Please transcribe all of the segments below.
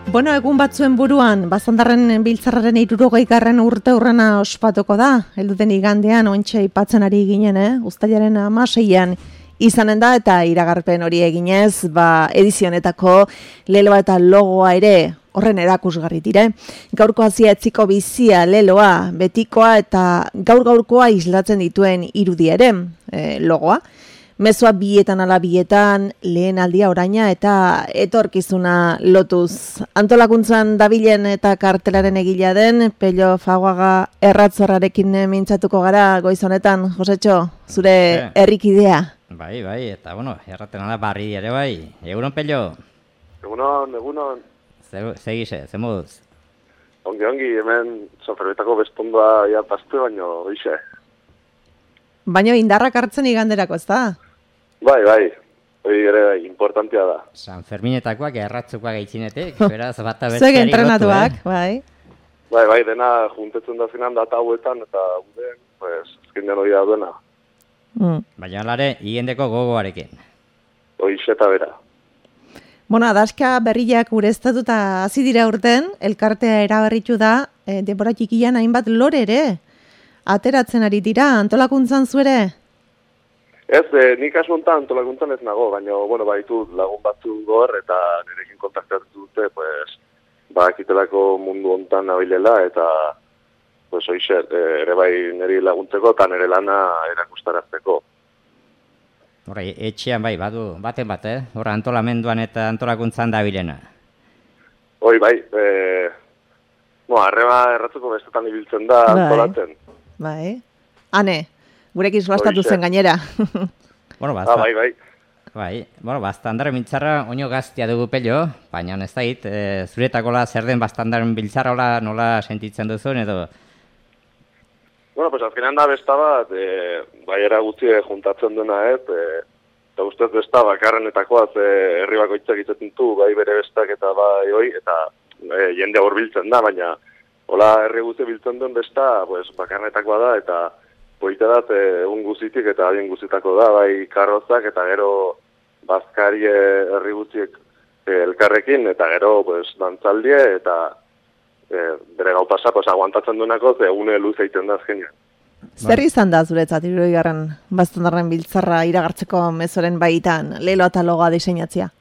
Bueno, egun batzuen buruan, Baztandarren biltzarraren 60. urte hurrena ospatuko da. Helduten igandean, ointxe aipatzen ari ginen, Uztailaren 16an izanen da, eta iragarpen hori eginez, edizionetako leloa eta logoa ere horren erakusgarri dire. Gaurko hazia etziko bizia leloa, betikoa eta gaur-gaurkoa islatzen dituen irudi ere, logoa. Mezua bietan ala bietan, lehen aldia oraina eta etorkizuna lotuz. Antolakuntzan dabilen eta kartelaren egila den, Pello Faguaga erratzorrarekin mintzatuko gara goiz honetan. Josetxo, zure herrikidea. Bai, eta erraten ala barri ere bai. Egunon, Pello? Egunon. Zegize, ze moduz? Ongi, hemen Sanfermitako bestondoa ja paste, baino hoize. Baina indarrak hartzen iganderako, ez da? Bai, hori ere importantea da. San Ferminetakoak erratzukoak gaitzinetik, beraz bata bertzeari lotu, entrenatuak, bai. Bai, dena juntetzen da zinan data hauetan, eta guden, ezkenean hori da duena. Baina alare, higendeko gogoarekin. Hoize eta bera. Adaska berriak gure estatuta hasi dira urten, elkartea eraberritu da, denbora txikian hainbat lore ere. Ateratzen ari dira, antolakuntzan zuere? Ez, nik asmontan antolakuntzan ez nago, baina, baitu lagun batzu gor, eta nirekin kontaktatu dute, bakitelako mundu hontan nabilela, eta, hoize, ere bai niri laguntzeko, eta nire lana erakustarazteko. Horra, etxean bai, badu, baten bat, Horra, antolamenduan eta antolakuntzan dabilena. Hoi, bai, arreba erratzuko bestetan ibiltzen da antolatzen. Bai, ane, gurekin solastatu zen gainera. Bai. Bai, Baztandarren biltzarra oino gaztia dugu, Pello, baina ez dait, zuretakola zer den Baztandarren biltzarra nola sentitzen duzun edo? Azkenean da besta bat, bai gutxi juntatzen duena eta ustez besta bakarrenetakoaz herri bakoitzak izaten du, bai bere bestak eta bai hoi, eta jende hor biltzen da, baina hola herri guzti biltzen duen besta, bakarnetakoa da, eta poita dat egun guzitik eta adien guzitako da, bai karrozak eta gero bazkari herri guztiek elkarrekin, eta gero dantzaldie, eta bere gau pasa, aguantatzen duenako, egune luz egiten da azkenean. Zer izan da zuretzat 60. Baztandarren biltzarra iragartzeko mezoren baitan, leloa eta logoa diseinatzea?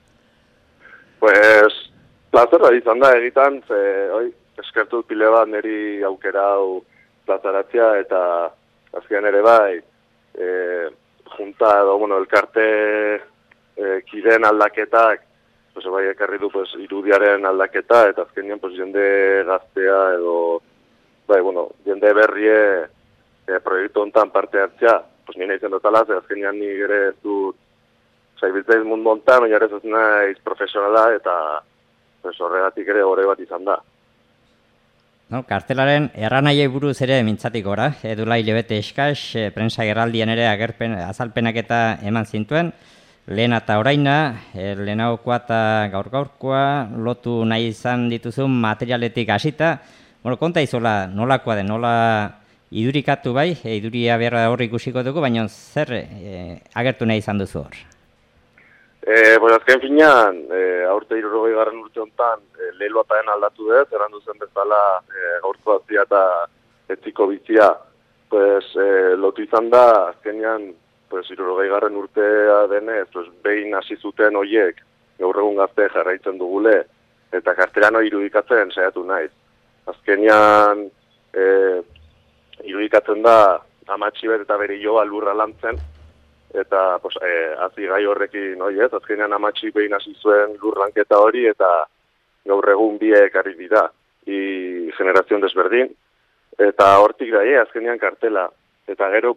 Plazera izan da egitan, eskertu pile bat niri aukera hau plazaratzea, eta azkenean ere bai, junta edo, elkarte kideen aldaketak, bai ekarri du irudiaren aldaketa, eta azkenean jende gaztea edo, jende berrie proiektu honetan parte hartzea, nire izan dutala, azkenean ni ere ez dut zaibiltzaiz mundu honetan, baina ez naiz profesionala, eta horregatik ere gore bat izan da. Kartelaren erranaiei buruz ere mintzatik gora, edula hilebete eskaz, prensa gerraldian ere azalpenak eta eman zintuen, lehen eta oraina, lehenagokoa eta gaur-gaurkoa, lotu nahi izan dituzun materialetik hasita. Konta izola nolakoa den, nola idurikatu bai, iduria behar hor ikusiko dugu, baina zer agertu nahi izan duzu hor? Azken finean, aurte 60. urte honetan, leloa eta aldatu dut, errandu zen bezala gaurko hazia eta etziko bizia, lotu izan da, azkenean, 60. urtea denez, behin hasi zuten horiek, gaur egun gazte jarraitzen dugule, eta kartelano irudikatzen saiatu naiz. Azkenean, irudikatzen da amatxibet eta bere joa lurra lantzen, eta hazi gai horrekin, azkenean amatxi behin hasi zuen lur lanketa hori, eta gaur egun biek ari dira, generazion desberdin, eta hortik da, azkenean kartela. Eta gero,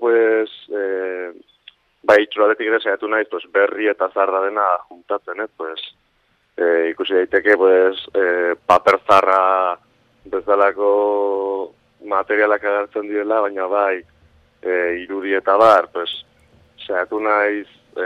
bai, txuradetik ere saiatu naiz, berri eta zarra dena juntatzen, ikusi daiteke, paper zarra bezalako materialak agertzen direla, baina bai, irudi eta bar, saiatu naiz,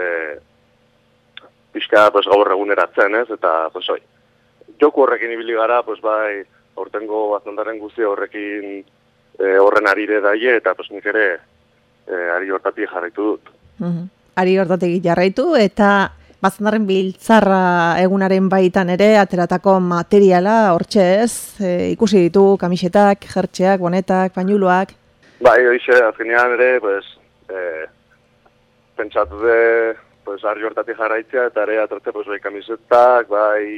pixka gaur eguneratzen, eta, joku horrekin ibili gara, bai, aurtengo Baztandarren guzti horrekin horren arire daie, eta nik ere ari hortatik jarraitu dut. Ari hortatik jarraitu, eta Basandarren biltzarra egunaren baitan ere, ateratako materiala, hortxe ez, ikusi ditu kamisetak, jertxeak, bonetak, pañuloak. Bai, hoxe, azkenean ere, pues, pentsatu de, pues, argi hortatik jarraitzea, eta ere atortze, pues, bai kamisetak, bai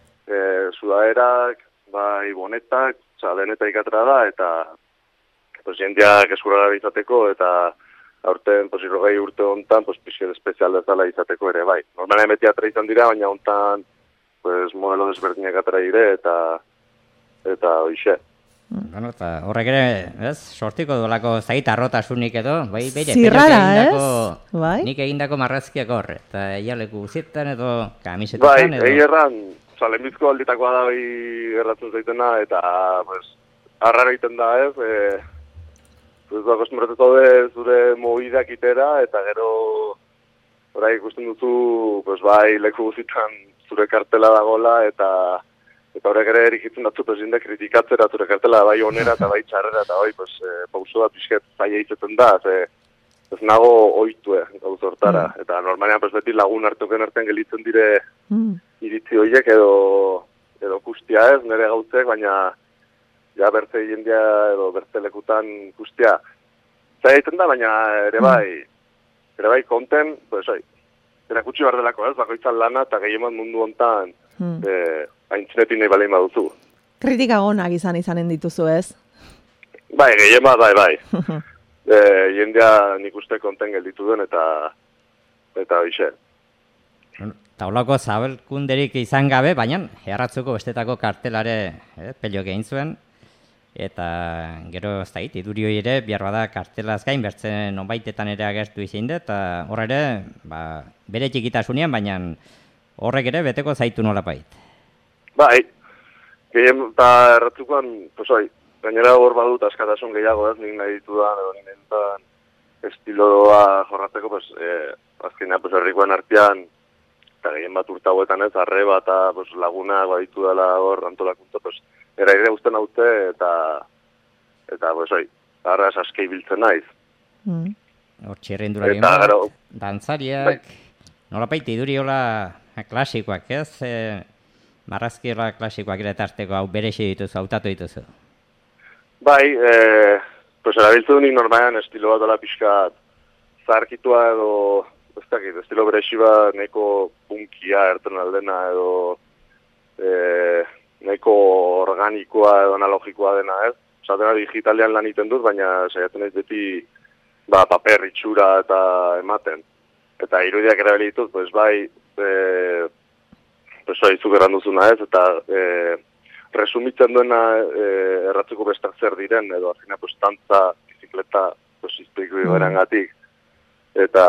sudaerak, bai bonetak, denetaik atera da, eta pues, jendeak eskurara izateko, eta aurten, pues, 20 urte hontan, pues, pixel espezial dezala izateko ere, bai. Normalean beti atera izan dira, baina hontan, pues, modelo desberdinak atera dire, eta hoxe. Bueno, eta horrek ere, ez, sortiko duelako zait arrotasunik edo, bai, beire, zirrara, ez? Bai? Nik egindako marrazkiak horre, eta eialeku guzietan edo kamisetetan edo... Bai, erran, lehenbizko alditakoa da bai erratzen zaitena, eta, pues, arrara egiten da, ez, pues, akostumbratuko zure mobidak itera, eta gero, orai ikusten duzu, pues, bai, leku guzietan zure kartela dagola, eta horrek ere erikitzen datzu presidente kritikatzera zure kartela bai onera eta bai txarrera eta bai pues, pauso bat pixket zaila izaten da, ez nago oitue gauz hortara. Eta normalean pues, beti lagun hartuken artean gelitzen dire iritzi horiek edo kustia ez, nire gauzek, baina ja bertze jendia edo bertze lekutan kustia zaila egiten da, baina ere bai konten, pues, erakutsi behar delako ez, bakoitzan lana eta gehieman mundu hontan haintzinetin nahi balein baduzu. Kritika gonak izanen dituzu ez? Bai, gehiema, bai. Jendea nik uste konten gelditu duen eta hoxe. Taulako zabelkunderik izan gabe, baina erratzuko bestetako kartelare peliok egin zuen. Eta gero ez da idurioi ere, behar bada kartelaz gain bertzen nonbaitetan ere agertu izin dut, eta horre ere, bere txikitasunean, baina horrek ere beteko zaitu nolapait. Bai, gehien eta erratzukoan, pues gainera hor badut askatasun gehiago ez, nik nahi ditudan, edo nintzen estiloa jorratzeko, pues, azkenean pues, herrikoan artean, eta gehien bat urtagoetan ez, arreba eta pues, lagunak baditu dela hor antolakuntza, pues, eraire guzten haute eta pues, arras askei biltzen naiz. Hor txirrindulari bat, dantzariak, nolapait iduriola klasikoak ez? Marrazkiola klasikoak ere tarteko hau berexi dituzu, hautatu dituzu? Bai, pues erabiltzen nik normalean estilo bat dela pixkat zarkitua edo, ez dakit, estilo berexi bat neko punkia erten aldena edo neko organikoa edo analogikoa dena, ez? Zatena digitalean lan iten dut, baina saiatzen ez beti paper itxura eta ematen. Eta irudiak erabili ditut, pues bai, izuk erranduzuna ez, eta resumitzen duena erratzuko bestak zer diren, edo azkena pues, tantza, bizikleta, pues, izpeiku berangatik, eta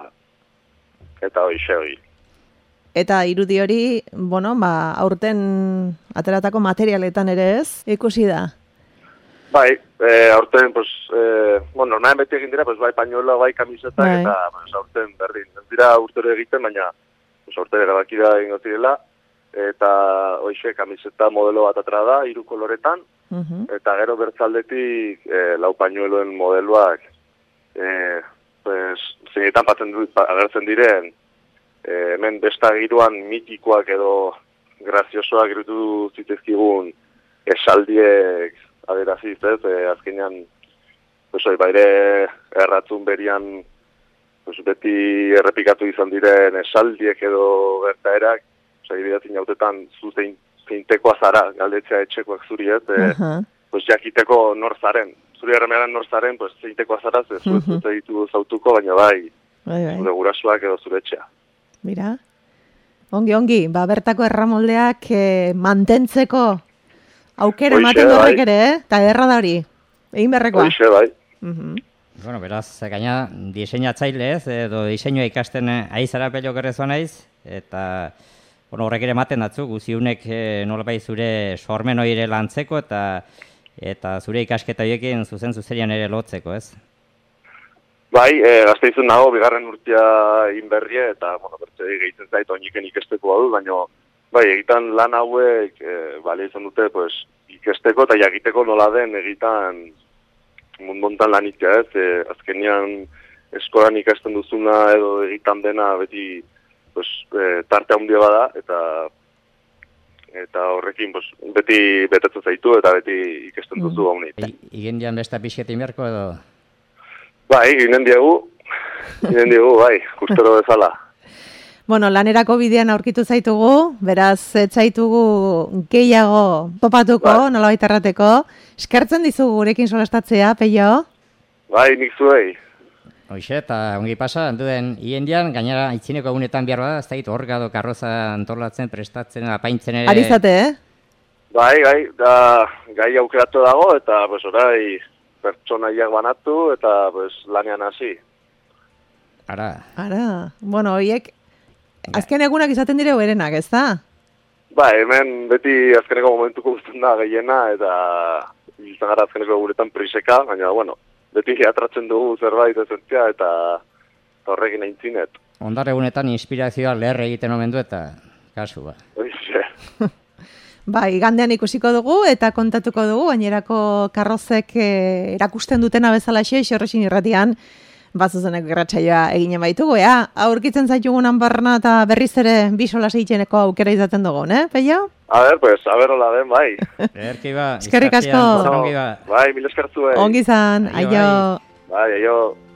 hoi. Eta irudi hori, bueno, aurten ateratako materialetan ere ez, ikusi da? Bai, aurten, pues, normalen beti egin dira, pues, bai pañuelo, bai kamisetak, eta pues, aurten berdin. Ez dira urtero egiten, baina pues, aurten erabakira egingo zirela, eta hoxe kamiseta modelo bat atera da, 3 koloretan, eta gero bertzaldetik 4 pañueloen modeloak, pues, zeinetan agertzen diren, hemen besta giroan mitikoak edo graziosoak irutu zitezkigun esaldiek aderaziz, ez, azkenean, pues, baire erratzun berian pues, beti errepikatu izan diren esaldiek edo gertaerak, ibidatzen jautetan zu zeintekoa zara, galdetzea etxekoak zuri ez, pues, jakiteko nor zaren. Zuri erremeran nor zaren, pues, zeintekoa zara, zu ez ditu zautuko, baina bai, zure gurasuak edo zure etxea. Mira, ongi, bertako erramoldeak mantentzeko aukera ematen horrek ere, eta erra da hori, egin berrekoa. Hoxe, bai. Bueno, beraz, gaina diseinatzaile ez, edo diseinua ikasten aizara pelio gerrezoa naiz, eta bueno, horrek ere ematen datzu, guziunek nolabait zure sormen hori lantzeko eta zure ikasketa horiekin zuzen-zuzerian ere lotzeko, ez? Bai, Gasteizun nago, 2. urtea inberrie, eta, bueno, bertzei gehitzen zait, oiniken ikesteko badu, baina, bai, egitan lan hauek, bale izan dute, pues, ikesteko eta jakiteko nola den egitan mundontan lan itea, ez? Azkenean, eskolan ikasten duzuna edo egitan dena beti pues, tarte handia bada, eta horrekin pues, beti betetzen zaitu eta beti ikesten duzu honit. Igen dian besta pixket inberko edo? Bai, ginen diegu, bai, kustero bezala. Bueno, lanerako bidean aurkitu zaitugu, beraz, ez zaitugu gehiago topatuko, nolabait errateko. Eskertzen dizugu gurekin solastatzea, Peio? Bai, nik zuei. Hoxe, eta ongi pasa, handuen hiendian, gainera itzineko egunetan behar bada, ez da hor gado karroza antolatzen, prestatzen, apaintzen ere... Arizate, Bai, gai aukeratu dago, eta pues, orai pertsonaiak banatu, eta pues, lanean hasi. Ara, bueno, horiek, azken egunak izaten dire berenak, ez da? Ba, hemen beti azkeneko momentuko guztien da gehiena, eta izan gara azkeneko egunetan priseka, baina, bueno, beti atratzen dugu zerbait ezentzia eta horrekin aintzinet. Ondar egunetan inspirazioa leher egiten omen du eta kasu ba. Bai, igandean ikusiko dugu eta kontatuko dugu, gainerako karrozek erakusten dutena bezala Xorresin irratian, bazuzenek gerratsaioa eginen baitugu, aurkitzen zaitugunan barna eta berriz ere bisola seitzeneko aukera izaten dugu, Peio? A ver hola den, bai. Erki ba, eskerrik asko. Bai, mil eskertzuen. Ongi zan, aio. Bai, aio.